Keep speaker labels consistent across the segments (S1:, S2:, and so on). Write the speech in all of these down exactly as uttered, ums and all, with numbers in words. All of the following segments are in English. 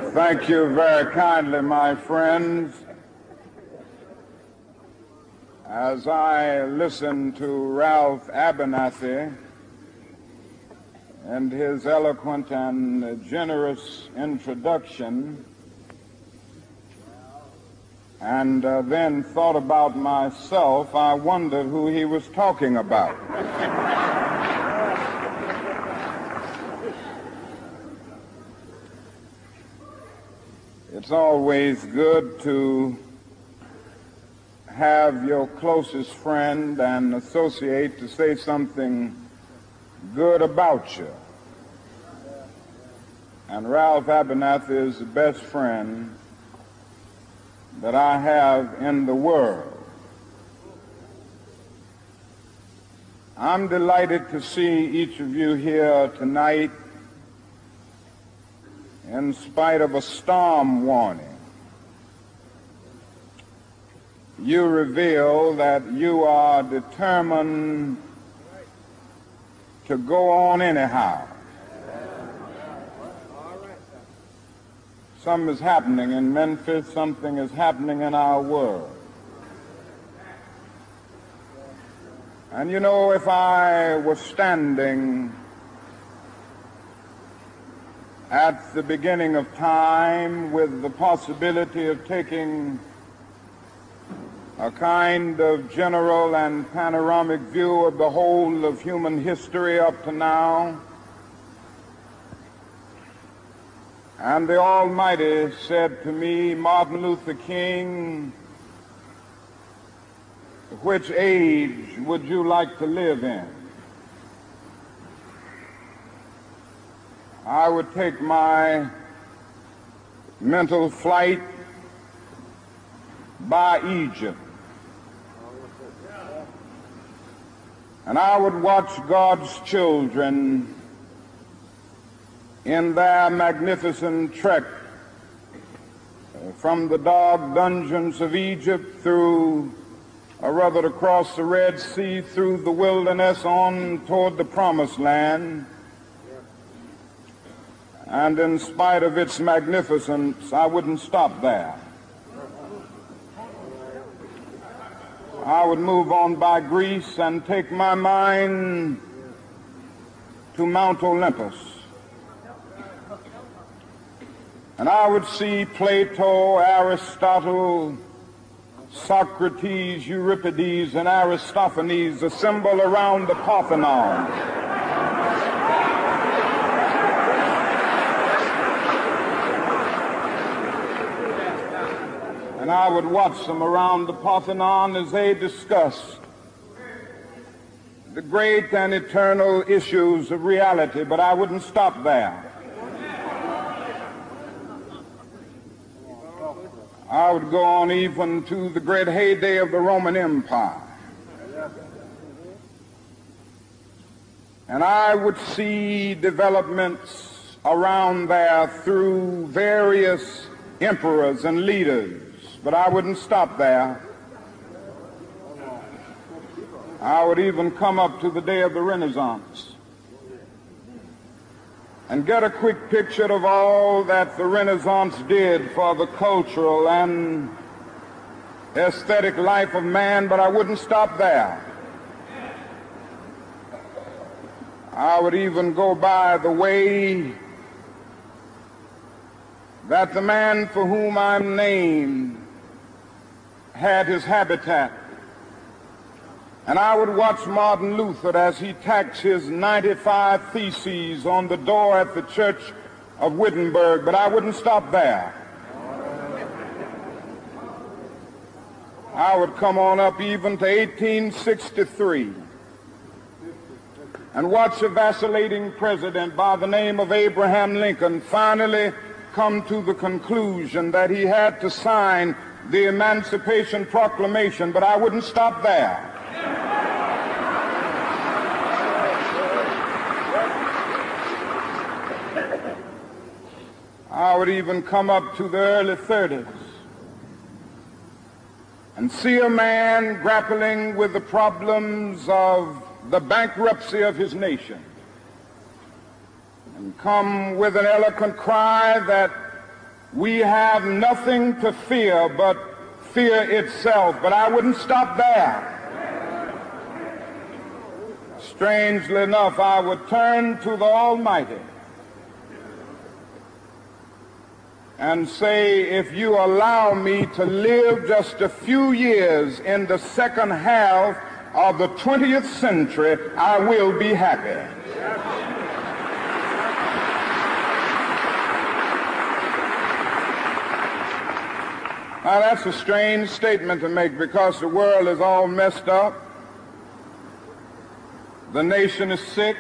S1: Thank you very kindly, my friends. As I listen to Ralph Abernathy and his eloquent and generous introduction, and uh, then thought about myself, I wondered who he was talking about. It's always good to have your closest friend and associate to say something good about you. And Ralph Abernathy is the best friend that I have in the world. I'm delighted to see each of you here tonight in spite of a storm warning. You reveal that you are determined to go on anyhow. Something is happening in Memphis, something is happening in our world. And you know, if I was standing at the beginning of time with the possibility of taking a kind of general and panoramic view of the whole of human history up to now, and the Almighty said to me, Martin Luther King, which age would you like to live in? I would take my mental flight by Egypt, and I would watch God's children in their magnificent trek from the dark dungeons of Egypt through, or rather across the Red Sea, through the wilderness on toward the Promised Land. And in spite of its magnificence, I wouldn't stop there. I would move on by Greece and take my mind to Mount Olympus. And I would see Plato, Aristotle, Socrates, Euripides, and Aristophanes assemble around the Parthenon. And I would watch them around the Parthenon as they discussed the great and eternal issues of reality, but I wouldn't stop there. I would go on even to the great heyday of the Roman Empire. And I would see developments around there through various emperors and leaders. But I wouldn't stop there. I would even come up to the day of the Renaissance and get a quick picture of all that the Renaissance did for the cultural and aesthetic life of man, but I wouldn't stop there. I would even go by the way that the man for whom I'm named had his habitat. And I would watch Martin Luther as he tacks his ninety-five theses on the door at the church of Wittenberg, but I wouldn't stop there. I would come on up even to eighteen sixty-three and watch a vacillating president by the name of Abraham Lincoln finally come to the conclusion that he had to sign the Emancipation Proclamation, but I wouldn't stop there. I would even come up to the early thirties and see a man grappling with the problems of the bankruptcy of his nation and come with an eloquent cry that we have nothing to fear but fear itself. But I wouldn't stop there. Strangely enough, I would turn to the Almighty and say, if you allow me to live just a few years in the second half of the twentieth century, I will be happy. Now, that's a strange statement to make because the world is all messed up. The nation is sick.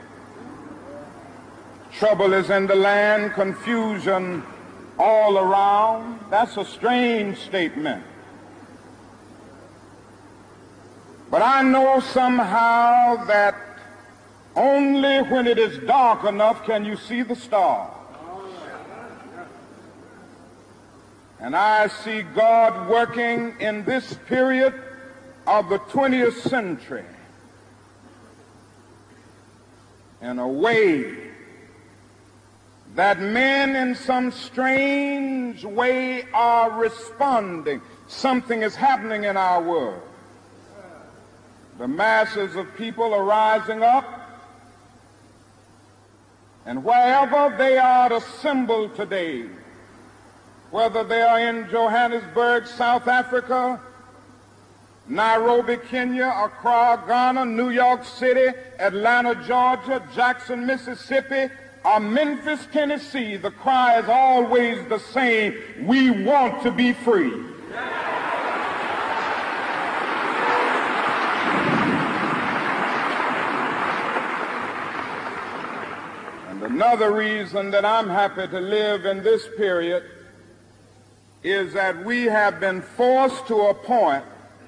S1: Trouble is in the land, confusion all around. That's a strange statement. But I know somehow that only when it is dark enough can you see the stars. And I see God working in this period of the twentieth century in a way that men in some strange way are responding. Something is happening in our world. The masses of people are rising up, and wherever they are assembled today, whether they are in Johannesburg, South Africa, Nairobi, Kenya, Accra, Ghana, New York City, Atlanta, Georgia, Jackson, Mississippi, or Memphis, Tennessee, the cry is always the same: we want to be free. And another reason that I'm happy to live in this period is that we have been forced to a point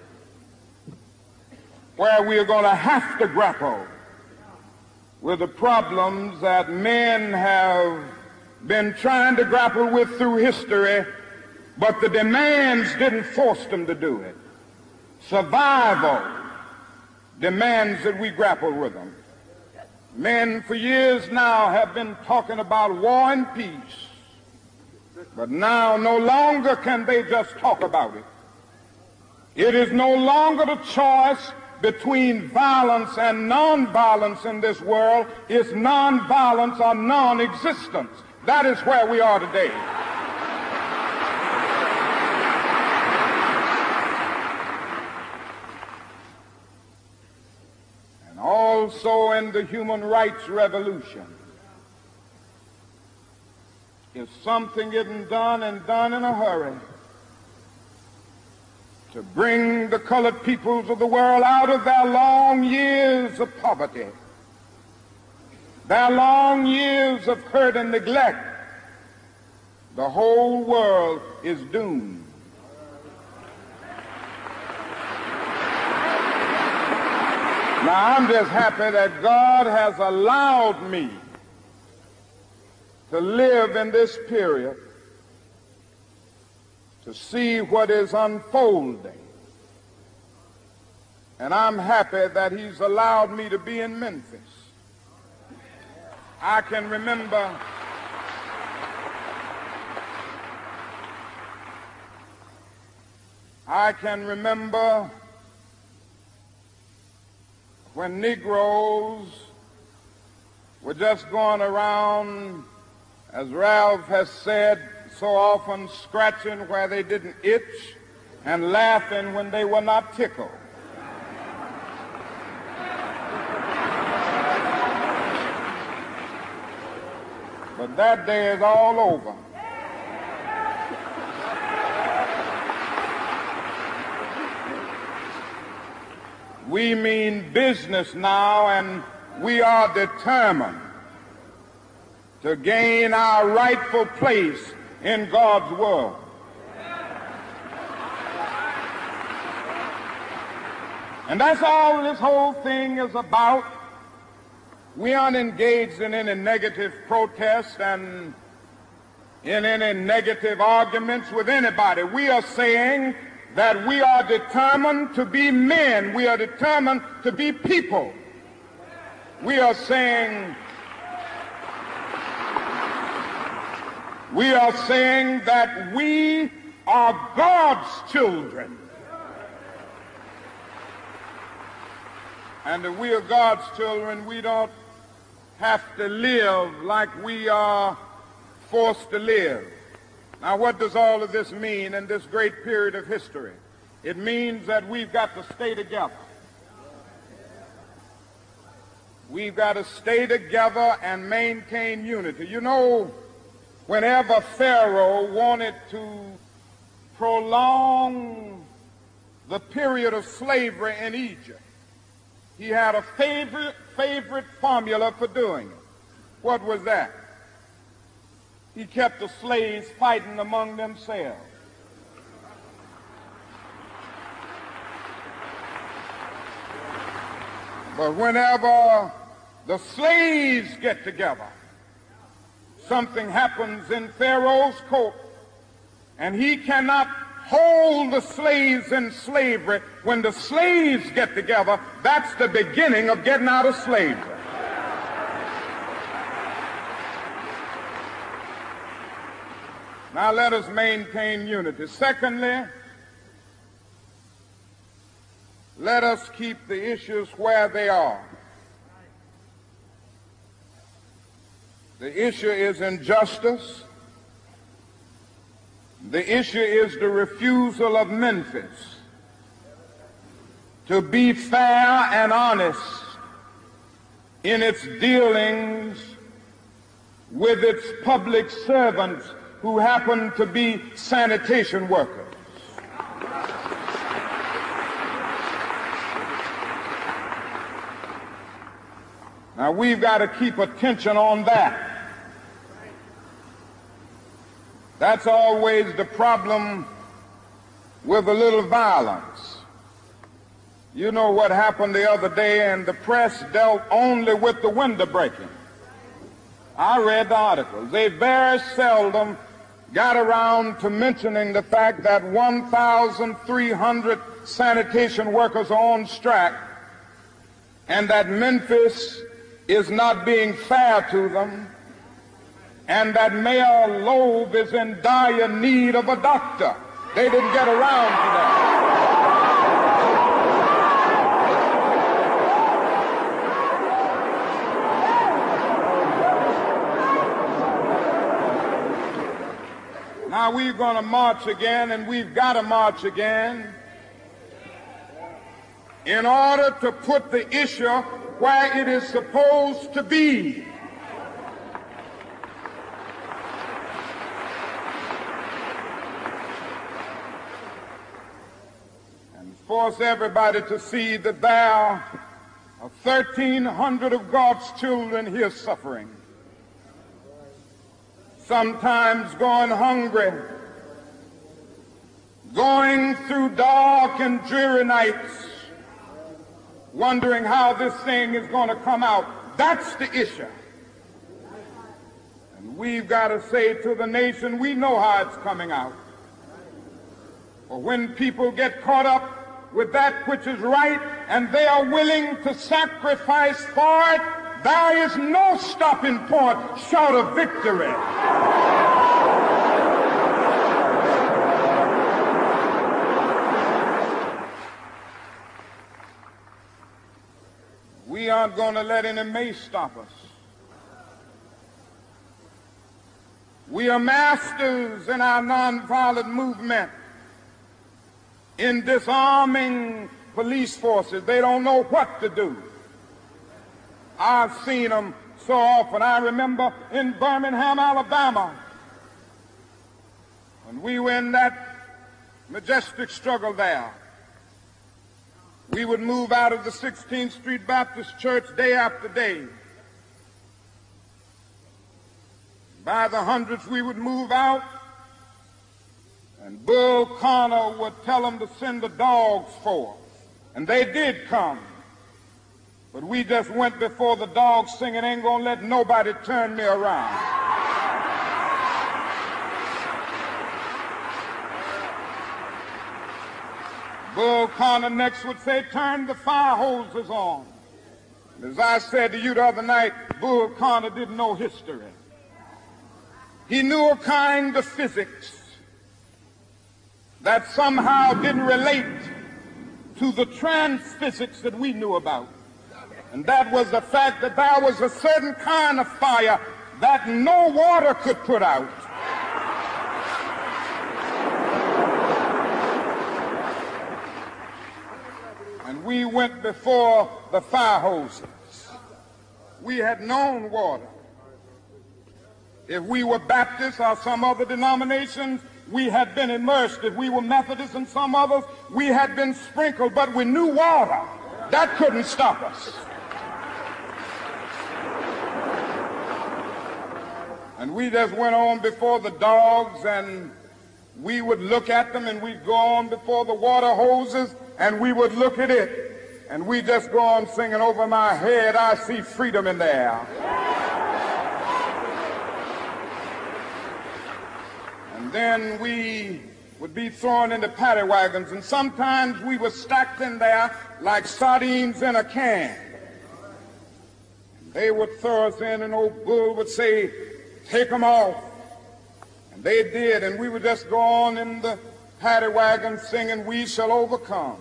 S1: where we are going to have to grapple with the problems that men have been trying to grapple with through history, but the demands didn't force them to do it. Survival demands that we grapple with them. Men for years now have been talking about war and peace, but now no longer can they just talk about it. It is no longer the choice between violence and nonviolence in this world. It's nonviolence or non-existence. That is where we are today. And also in the human rights revolution, if something isn't done and done in a hurry to bring the colored peoples of the world out of their long years of poverty, their long years of hurt and neglect, the whole world is doomed. Now, I'm just happy that God has allowed me to live in this period to see what is unfolding. And I'm happy that he's allowed me to be in Memphis. I can remember I can remember when Negroes were just going around, as Ralph has said, so often scratching where they didn't itch and laughing when they were not tickled. But that day is all over. We mean business now, and we are determined to gain our rightful place in God's world. And that's all this whole thing is about. We aren't engaged in any negative protest and in any negative arguments with anybody. We are saying that we are determined to be men. We are determined to be people. We are saying We are saying that we are God's children. And if we are God's children, we don't have to live like we are forced to live. Now, what does all of this mean in this great period of history? It means that we've got to stay together. We've got to stay together and maintain unity. You know, whenever Pharaoh wanted to prolong the period of slavery in Egypt, he had a favorite, favorite formula for doing it. What was that? He kept the slaves fighting among themselves. But whenever the slaves get together, something happens in Pharaoh's court, and he cannot hold the slaves in slavery. When the slaves get together, that's the beginning of getting out of slavery. Now let us maintain unity. Secondly, let us keep the issues where they are. The issue is injustice. The issue is the refusal of Memphis to be fair and honest in its dealings with its public servants who happen to be sanitation workers. Now, we've got to keep attention on that. That's always the problem with a little violence. You know what happened the other day, and the press dealt only with the window breaking. I read the articles. They very seldom got around to mentioning the fact that one thousand three hundred sanitation workers are on strike, and that Memphis is not being fair to them, and that Mayor Loeb is in dire need of a doctor. They didn't get around to that. Now we're going to march again, and we've got to march again in order to put the issue where it is supposed to be. And force everybody to see that there are thirteen hundred of God's children here suffering, sometimes going hungry, going through dark and dreary nights, wondering how this thing is going to come out. That's the issue. And we've got to say to the nation, we know how it's coming out. For when people get caught up with that which is right and they are willing to sacrifice for it, there is no stopping point short of victory. We aren't going to let any mace stop us. We are masters in our nonviolent movement in disarming police forces. They don't know what to do. I've seen them so often. I remember in Birmingham, Alabama, when we were in that majestic struggle there. We would move out of the sixteenth Street Baptist Church day after day. By the hundreds we would move out, and Bull Connor would tell them to send the dogs forth. And they did come. But we just went before the dogs singing, ain't gonna let nobody turn me around. Bull Connor next would say, turn the fire hoses on. As I said to you the other night, Bull Connor didn't know history. He knew a kind of physics that somehow didn't relate to the transphysics that we knew about. And that was the fact that there was a certain kind of fire that no water could put out. And we went before the fire hoses. We had known water. If we were Baptists or some other denominations, we had been immersed. If we were Methodists and some others, we had been sprinkled. But we knew water. That couldn't stop us. And we just went on before the dogs, and we would look at them, and we'd go on before the water hoses, and we would look at it. And we just go on singing, over my head I see freedom in the air. And then we would be thrown into paddy wagons, and sometimes we were stacked in there like sardines in a can. And they would throw us in, and old Bull would say, take them off. And they did, and we would just go on in the paddy wagon singing, we shall overcome.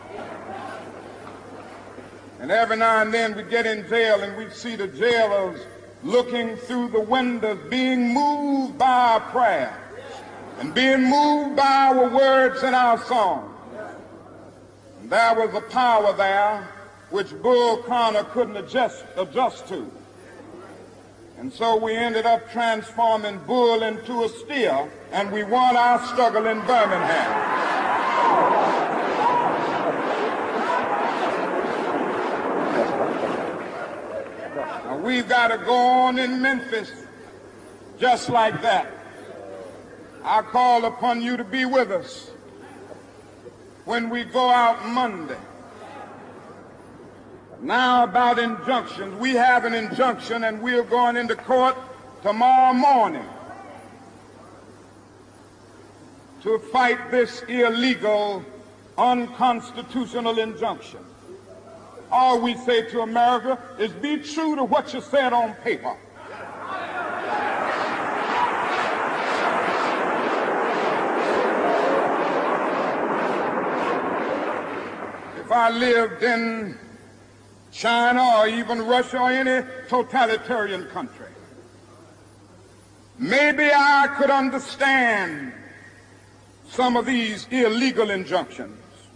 S1: And every now and then we'd get in jail, and we'd see the jailers looking through the windows, being moved by our prayer and being moved by our words and our song. And there was a power there which Bull Connor couldn't adjust, adjust to. And so we ended up transforming Bull into a steer, and we won our struggle in Birmingham. Now we've got to go on in Memphis just like that. I call upon you to be with us when we go out Monday. Now about injunctions. We have an injunction, and we're going into court tomorrow morning to fight this illegal, unconstitutional injunction. All we say to America is be true to what you said on paper. If I lived in China or even Russia or any totalitarian country, maybe I could understand some of these illegal injunctions.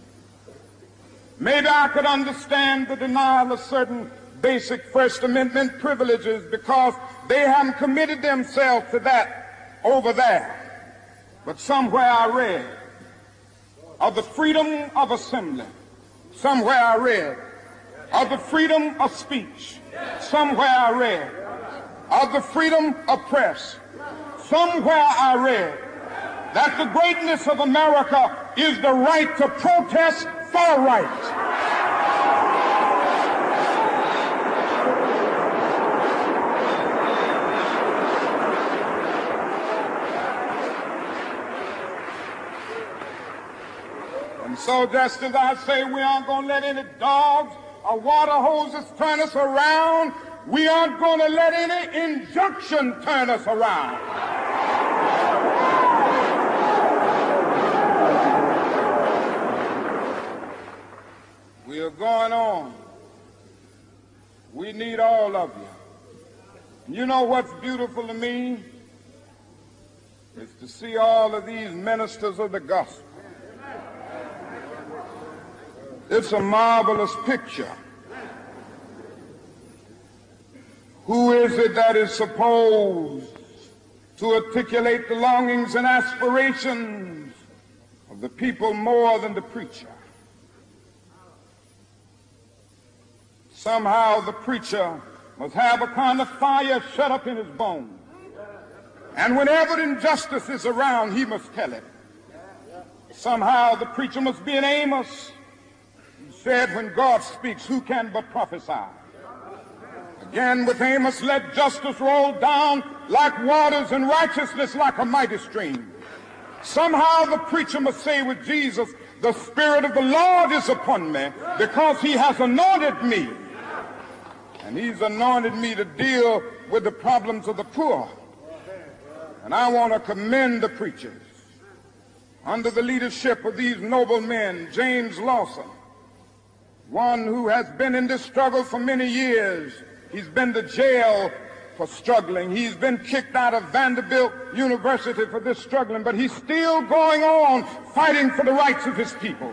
S1: Maybe I could understand the denial of certain basic First Amendment privileges because they haven't committed themselves to that over there. But somewhere I read of the freedom of assembly. Somewhere I read of the freedom of speech. Somewhere I read of the freedom of press. Somewhere I read that the greatness of America is the right to protest for right. And so just as I say we aren't going to let any dogs or water hoses turn us around, we aren't going to let any injunction turn us around. We are going on. We need all of you. And you know what's beautiful to me? Is to see all of these ministers of the gospel. It's a marvelous picture. Who is it that is supposed to articulate the longings and aspirations of the people more than the preacher? Somehow the preacher must have a kind of fire shut up in his bones. And whenever injustice is around, he must tell it. Somehow the preacher must be an Amos. He said, when God speaks, who can but prophesy? Again with Amos, let justice roll down like waters and righteousness like a mighty stream. Somehow the preacher must say with Jesus, the Spirit of the Lord is upon me because he has anointed me. And he's anointed me to deal with the problems of the poor. And I want to commend the preachers under the leadership of these noble men, James Lawson, one who has been in this struggle for many years. He's been to jail for struggling. He's been kicked out of Vanderbilt University for this struggling, but he's still going on fighting for the rights of his people.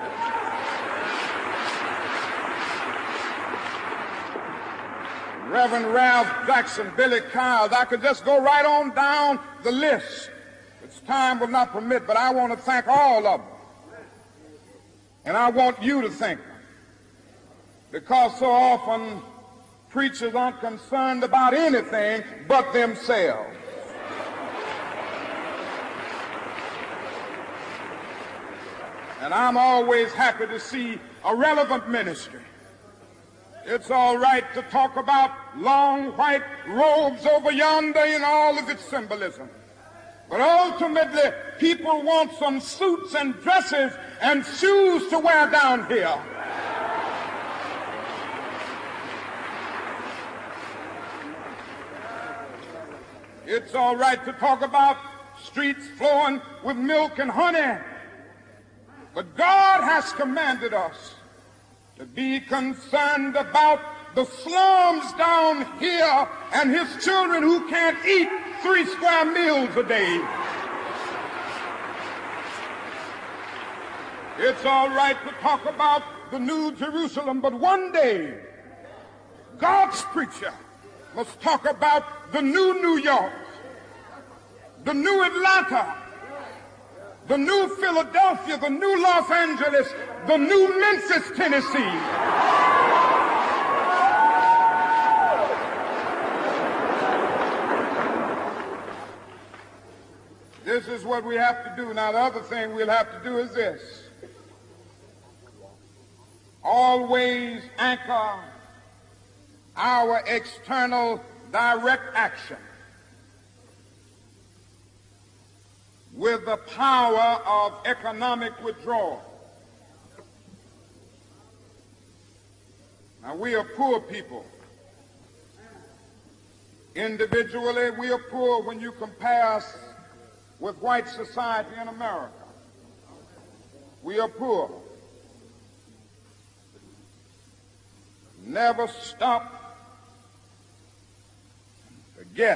S1: Reverend Ralph Jackson, Billy Kyles, I could just go right on down the list. It's time will not permit, but I want to thank all of them. And I want you to thank them. Because so often preachers aren't concerned about anything but themselves. And I'm always happy to see a relevant ministry. It's all right to talk about long white robes over yonder and all of its symbolism. But ultimately, people want some suits and dresses and shoes to wear down here. It's all right to talk about streets flowing with milk and honey. But God has commanded us to be concerned about the slums down here and his children who can't eat three square meals a day. It's all right to talk about the New Jerusalem, but one day God's preacher must talk about the new New York, the new Atlanta, the new Philadelphia, the new Los Angeles, the new Memphis, Tennessee. This is what we have to do. Now, the other thing we'll have to do is this. Always anchor our external direct action with the power of economic withdrawal. Now, we are poor people. Individually, we are poor when you compare us with white society in America. We are poor. Never stop, forget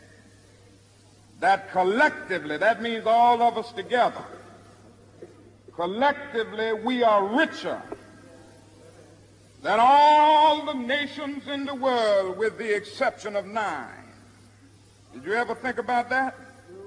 S1: that collectively, that means all of us together, collectively we are richer than all the nations in the world with the exception of nine. Did you ever think about that?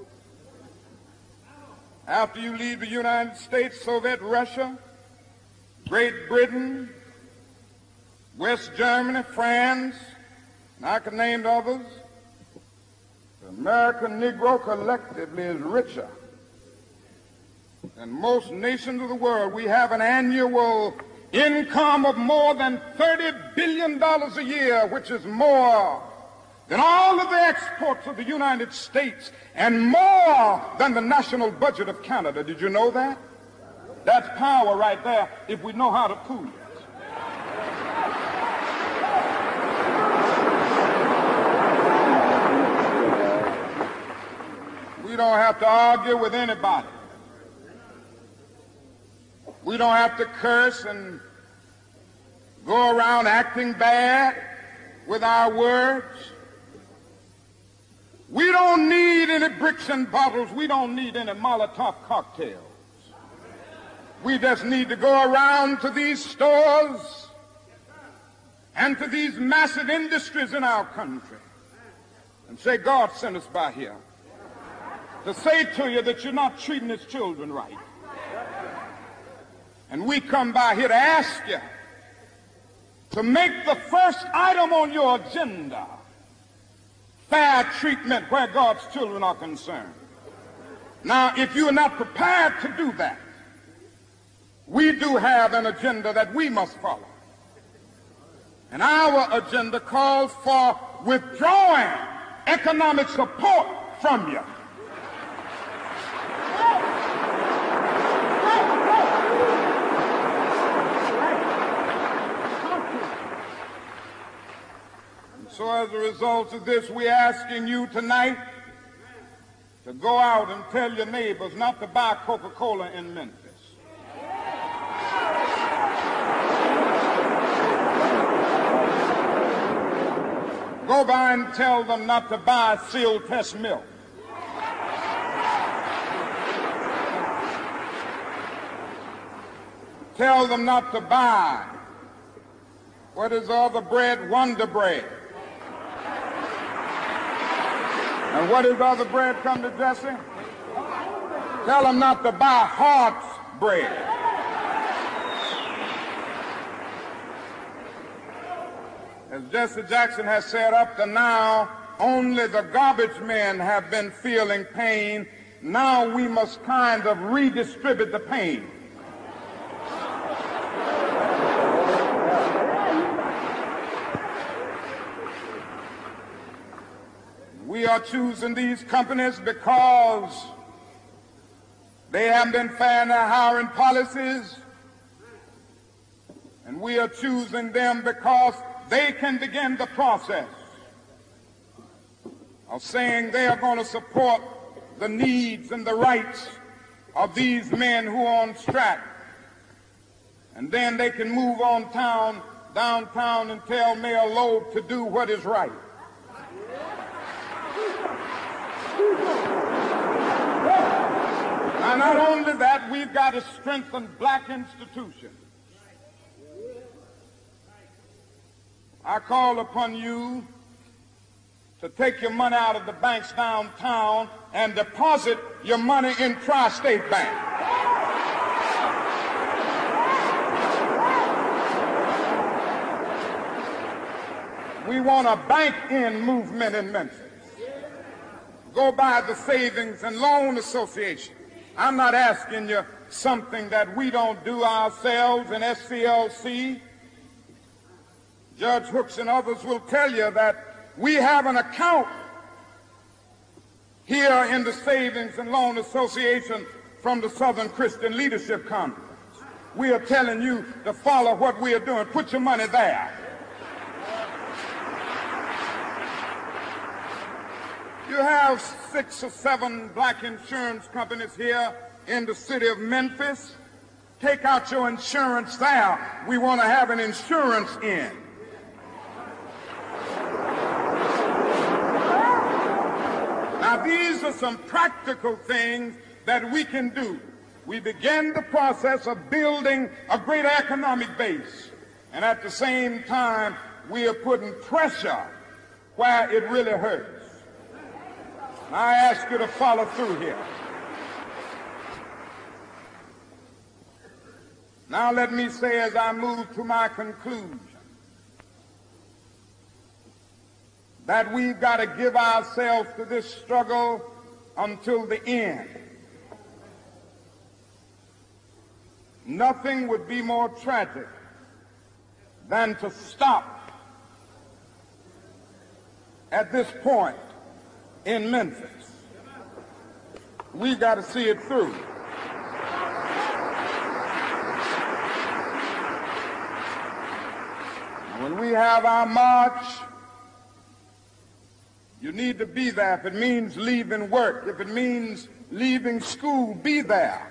S1: After you leave the United States, Soviet Russia, Great Britain, West Germany, France, and I can name others, the American Negro collectively is richer than most nations of the world. We have an annual income of more than thirty billion dollars a year, which is more than all of the exports of the United States and more than the national budget of Canada. Did you know that? That's power right there if we know how to pool it. We don't have to argue with anybody. We don't have to curse and go around acting bad with our words. We don't need any bricks and bottles. We don't need any Molotov cocktails. We just need to go around to these stores and to these massive industries in our country and say, God sent us by here to say to you that you're not treating his children right. And we come by here to ask you to make the first item on your agenda fair treatment where God's children are concerned. Now, if you are not prepared to do that, we do have an agenda that we must follow. And our agenda calls for withdrawing economic support from you. So as a result of this, we're asking you tonight to go out and tell your neighbors not to buy Coca-Cola in Memphis. Go by and tell them not to buy Seal Test milk. Tell them not to buy, what is the other bread? Wonder Bread. And what is the other bread, come to Jesse? Tell them not to buy Hart's bread. As Jesse Jackson has said, up to now, only the garbage men have been feeling pain. Now we must kind of redistribute the pain. We are choosing these companies because they have been fair in their hiring policies, and we are choosing them because they can begin the process of saying they are going to support the needs and the rights of these men who are on strike. And then they can move on town, downtown and tell Mayor Loeb to do what is right. Now, not only that, we've got to strengthen black institutions. I call upon you to take your money out of the banks downtown and deposit your money in Tri-State Bank. We want a bank-in movement in Memphis. Go by the Savings and Loan Association. I'm not asking you something that we don't do ourselves in S C L C. Judge Hooks and others will tell you that we have an account here in the Savings and Loan Association from the Southern Christian Leadership Conference. We are telling you to follow what we are doing. Put your money there. You have six or seven black insurance companies here in the city of Memphis. Take out your insurance there. We want to have an insurance in. Now, these are some practical things that we can do. We begin the process of building a greater economic base, and at the same time, we are putting pressure where it really hurts. Now, I ask you to follow through here. Now, let me say as I move to my conclusion that we've got to give ourselves to this struggle until the end. Nothing would be more tragic than to stop at this point in Memphis. We've got to see it through. When we have our march, you need to be there. If it means leaving work, if it means leaving school, be there.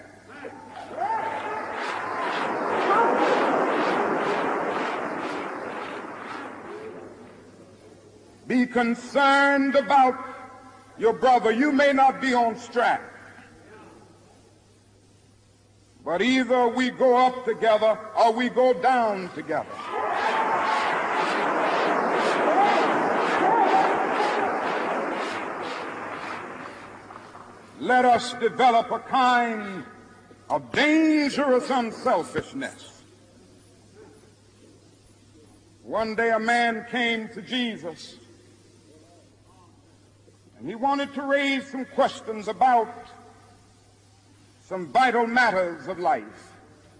S1: Be concerned about your brother. You may not be on strike, but either we go up together or we go down together. Let us develop a kind of dangerous unselfishness. One day a man came to Jesus, and he wanted to raise some questions about some vital matters of life.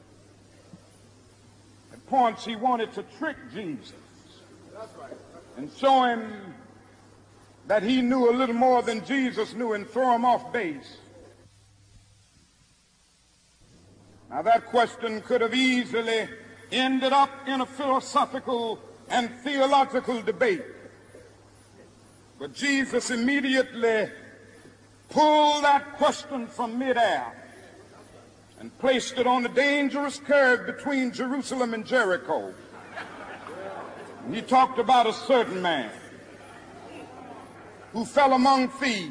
S1: At points he wanted to trick Jesus and show him that he knew a little more than Jesus knew and throw him off base. Now, that question could have easily ended up in a philosophical and theological debate. But Jesus immediately pulled that question from midair and placed it on the dangerous curve between Jerusalem and Jericho. And he talked about a certain man who fell among thieves.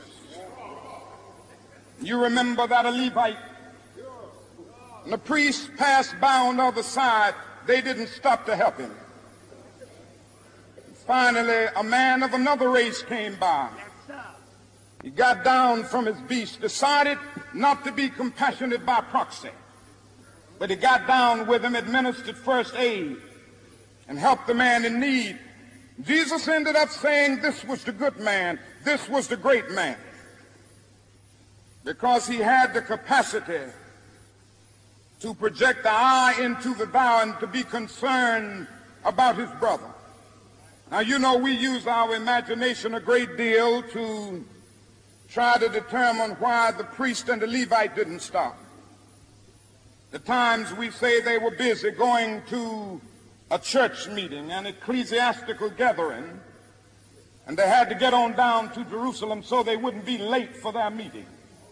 S1: You remember that a Levite, and the priest passed by on the other side. They didn't stop to help him. Finally, a man of another race came by. He got down from his beast, decided not to be compassionate by proxy, but he got down with him, administered first aid, and helped the man in need. Jesus ended up saying this was the good man, this was the great man, because he had the capacity to project the eye into the thou and to be concerned about his brother. Now, you know, we use our imagination a great deal to try to determine why the priest and the Levite didn't stop. At times we say they were busy going to a church meeting, an ecclesiastical gathering, and they had to get on down to Jerusalem so they wouldn't be late for their meeting.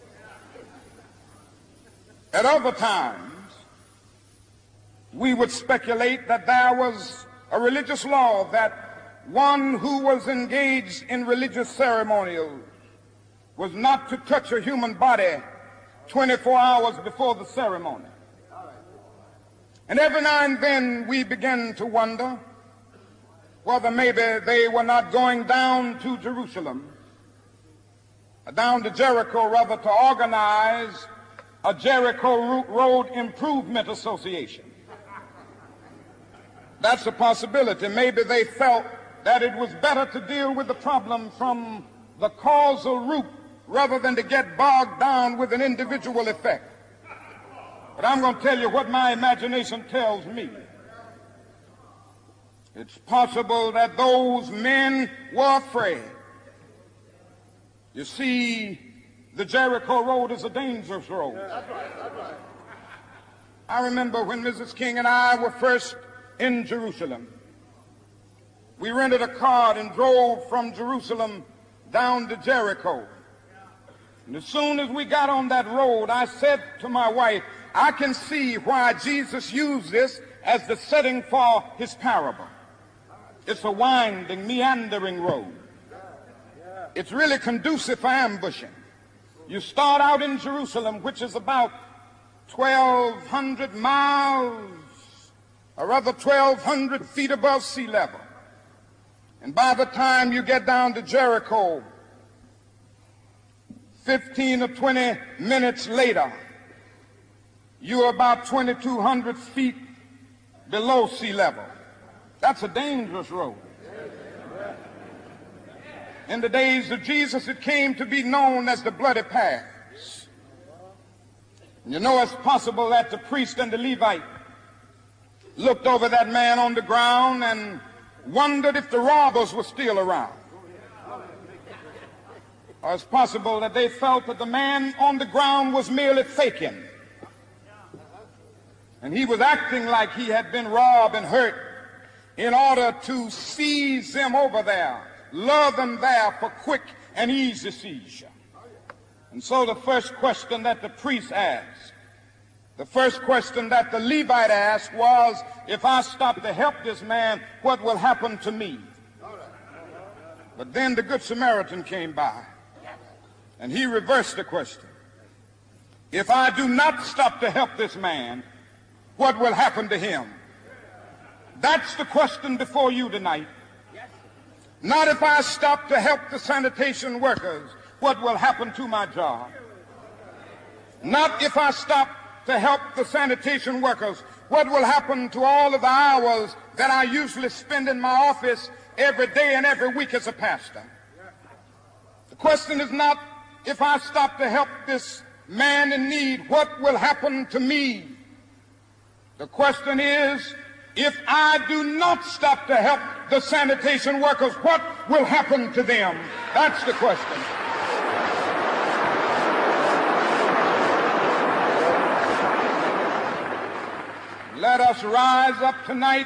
S1: At other times, we would speculate that there was a religious law that one who was engaged in religious ceremonials was not to touch a human body twenty-four hours before the ceremony. And every now and then we begin to wonder whether maybe they were not going down to Jerusalem, down to Jericho rather, to organize a Jericho Road Improvement Association. That's a possibility. Maybe they felt that it was better to deal with the problem from the causal root rather than to get bogged down with an individual effect. But I'm going to tell you what my imagination tells me. It's possible that those men were afraid. You see, the Jericho Road is a dangerous road. I remember when Missus King and I were first in Jerusalem. We rented a car and drove from Jerusalem down to Jericho. And as soon as we got on that road, I said to my wife, I can see why Jesus used this as the setting for his parable. It's a winding, meandering road. It's really conducive for ambushing. You start out in Jerusalem, which is about twelve hundred miles, or rather twelve hundred feet above sea level. And by the time you get down to Jericho, fifteen or twenty minutes later, you're about twenty-two hundred feet below sea level. That's a dangerous road. In the days of Jesus, it came to be known as the bloody paths. You know, it's possible that the priest and the Levite looked over that man on the ground and wondered if the robbers were still around. Or it's possible that they felt that the man on the ground was merely faking, and he was acting like he had been robbed and hurt in order to seize them over there, lure them there for quick and easy seizure. And so the first question that the priest asked, the first question that the Levite asked was, if I stop to help this man, what will happen to me? But then the Good Samaritan came by, and he reversed the question. If I do not stop to help this man, what will happen to him? That's the question before you tonight. Not if I stop to help the sanitation workers, what will happen to my job? Not if I stop to help the sanitation workers, what will happen to all of the hours that I usually spend in my office every day and every week as a pastor? The question is not if I stop to help this man in need, what will happen to me? The question is, if I do not stop to help the sanitation workers, what will happen to them? That's the question. Let us rise up tonight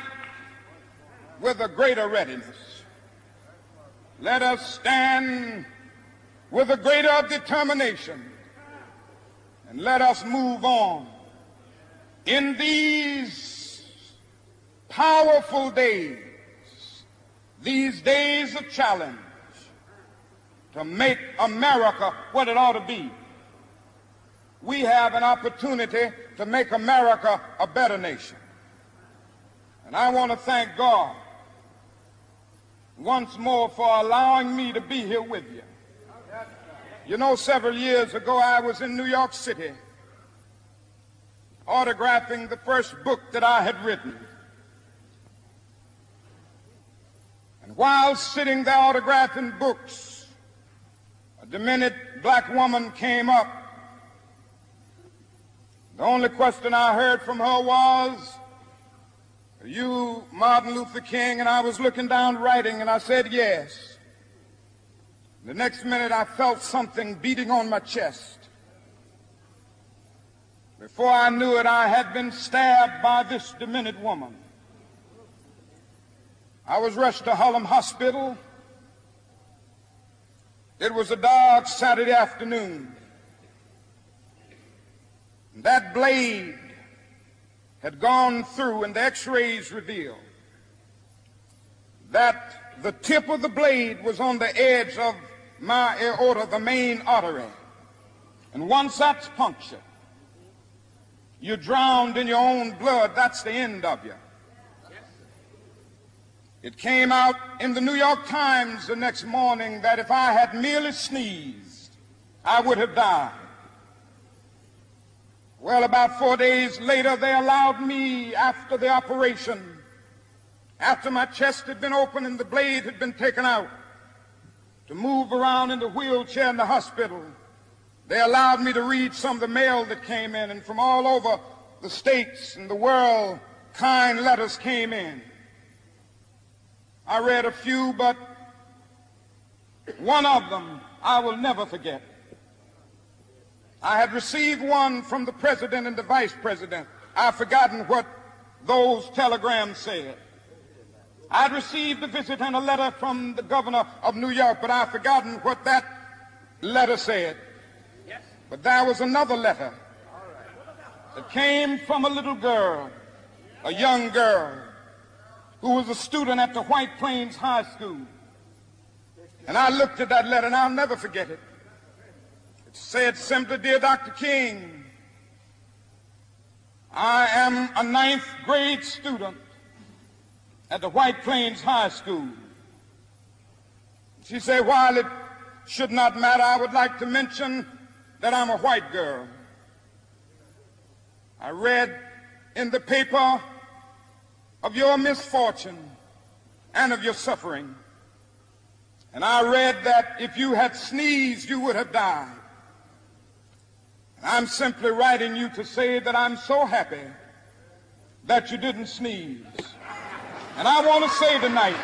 S1: with a greater readiness. Let us stand with a greater determination, and let us move on in these powerful days, these days of challenge, to make America what it ought to be. We have an opportunity to make America a better nation. And I want to thank God once more for allowing me to be here with you. You know, several years ago, I was in New York City autographing the first book that I had written. And while sitting there autographing books, a demented black woman came up. The only question I heard from her was, "Are you Martin Luther King?" And I was looking down writing, and I said, "Yes." The next minute, I felt something beating on my chest. Before I knew it, I had been stabbed by this demented woman. I was rushed to Harlem Hospital. It was a dark Saturday afternoon. That blade had gone through, and the x-rays revealed that the tip of the blade was on the edge of my aorta, the main artery. And once that's punctured, you're drowned in your own blood. That's the end of you. It came out in the New York Times the next morning that if I had merely sneezed, I would have died. Well, about four days later, they allowed me, after the operation, after my chest had been opened and the blade had been taken out, to move around in the wheelchair in the hospital. They allowed me to read some of the mail that came in, and from all over the states and the world, kind letters came in. I read a few, but one of them I will never forget. I had received one from the president and the vice president. I've forgotten what those telegrams said. I'd received a visit and a letter from the governor of New York, but I've forgotten what that letter said. Yes. But there was another letter that came from a little girl, a young girl, who was a student at the White Plains High School. And I looked at that letter, and I'll never forget it. It said simply, "Dear Doctor King, I am a ninth grade student at the White Plains High School." She said, "While it should not matter, I would like to mention that I'm a white girl. I read in the paper of your misfortune and of your suffering, and I read that if you had sneezed, you would have died. And I'm simply writing you to say that I'm so happy that you didn't sneeze. And I want to say tonight,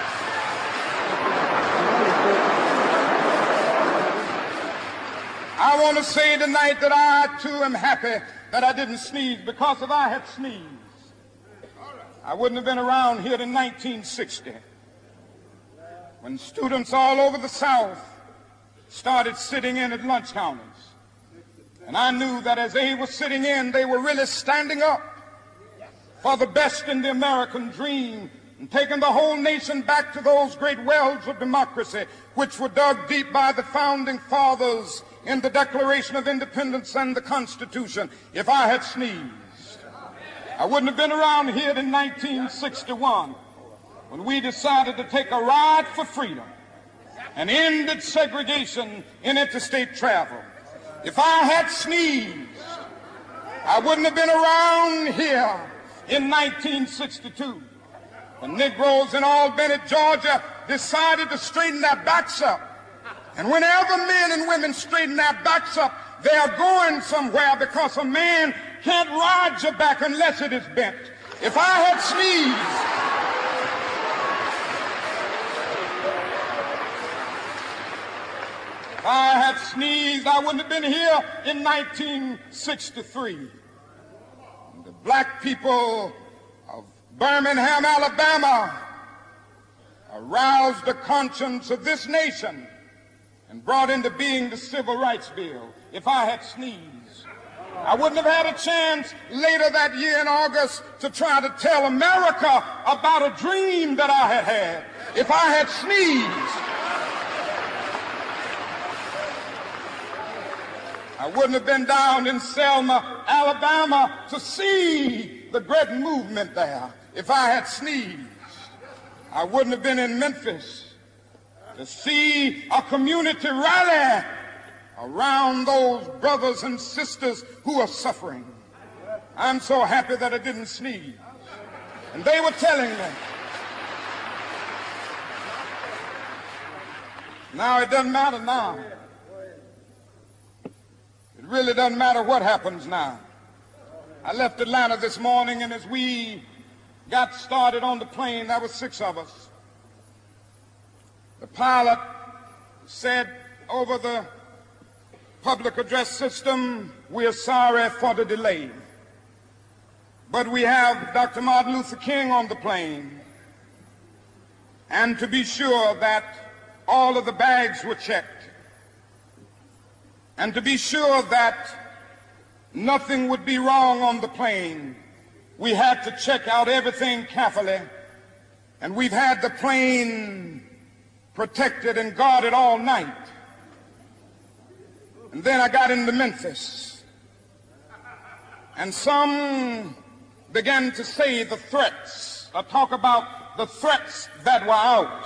S1: I want to say tonight that I too am happy that I didn't sneeze, because if I had sneezed, I wouldn't have been around here in nineteen sixty, when students all over the South started sitting in at lunch counters. And I knew that as they were sitting in, they were really standing up for the best in the American dream, and taking the whole nation back to those great wells of democracy which were dug deep by the founding fathers in the Declaration of Independence and the Constitution. If I had sneezed, I wouldn't have been around here in nineteen sixty-one, when we decided to take a ride for freedom and ended segregation in interstate travel. If I had sneezed, I wouldn't have been around here in nineteen sixty-two, when Negroes in Albany, Georgia, decided to straighten their backs up. And whenever men and women straighten their backs up, they are going somewhere, because a man can't ride your back unless it is bent. If I had sneezed, if I had sneezed, I wouldn't have been here in nineteen sixty-three. The black people of Birmingham, Alabama, aroused the conscience of this nation and brought into being the Civil Rights Bill, if I had sneezed, I wouldn't have had a chance later that year in August to try to tell America about a dream that I had had. If I had sneezed, I wouldn't have been down in Selma, Alabama to see the great movement there. If I had sneezed, I wouldn't have been in Memphis to see a community rally around those brothers and sisters who are suffering. I'm so happy that I didn't sneeze. And they were telling me. Now it doesn't matter now. It really doesn't matter what happens now. I left Atlanta this morning, and as we got started on the plane, there were six of us. The pilot said over the public address system, "We are sorry for the delay, but we have Doctor Martin Luther King on the plane, and to be sure that all of the bags were checked, and to be sure that nothing would be wrong on the plane, we had to check out everything carefully, and we've had the plane protected and guarded all night." And then I got into Memphis, and some began to say the threats, or talk about the threats that were out,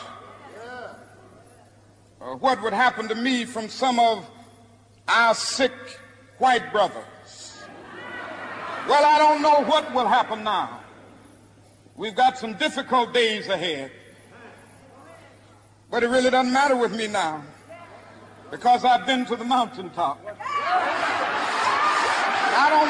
S1: or what would happen to me from some of our sick white brothers. Well, I don't know what will happen now. We've got some difficult days ahead. But it really doesn't matter with me now, because I've been to the mountaintop. I don't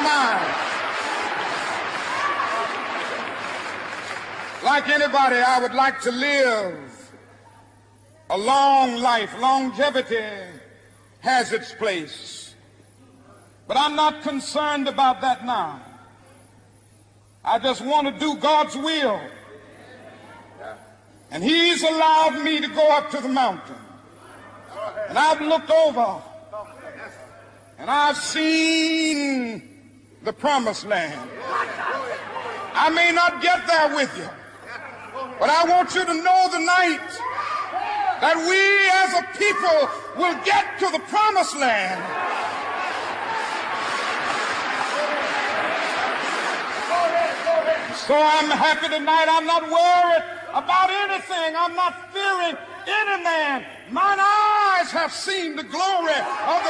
S1: mind. Like anybody, I would like to live a long life. Longevity has its place. But I'm not concerned about that now. I just want to do God's will. And He's allowed me to go up to the mountain. And I've looked over, and I've seen the promised land. I may not get there with you, but I want you to know tonight that we as a people will get to the promised land. So I'm happy tonight. I'm not worried about anything. I'm not fearing any man. Mine eyes have seen the glory of